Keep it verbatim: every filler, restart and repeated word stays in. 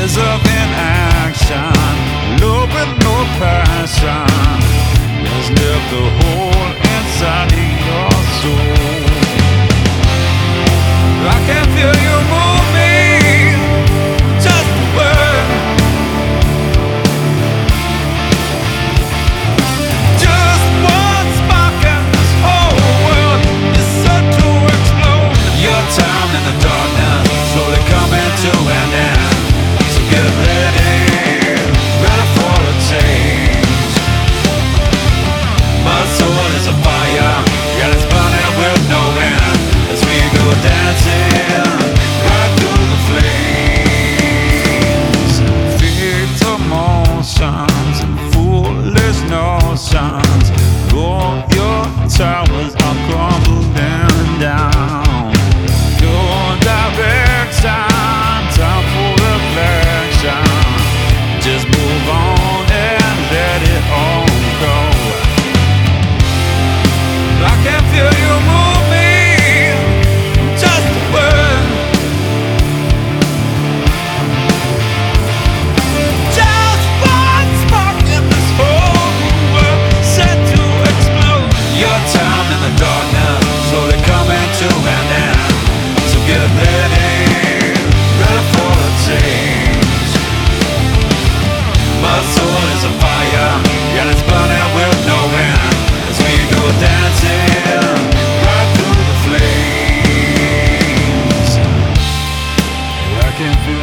Years of inaction, love with no passion, has left a hole inside of your soul. I can feel you move me, just a word. Just one spark and this whole world is set to explode. Your time in the darkness slowly coming to an end. So get ready, ready for a change. My soul is a fire, and it's burning with no end. As we go dancing right through the flames. Fatal motions and foolish notions. All your towers are crumbling down. Your direction, time for reflection. Just move on and let it all go. I can feel you move me, just a word. Just one spark in this whole world set to explode. Your time in the darkness slowly coming to an end. So get ready, ready for a change. My soul is a fire, and it's burning with no end. As we go dancing right through the flames. I can feel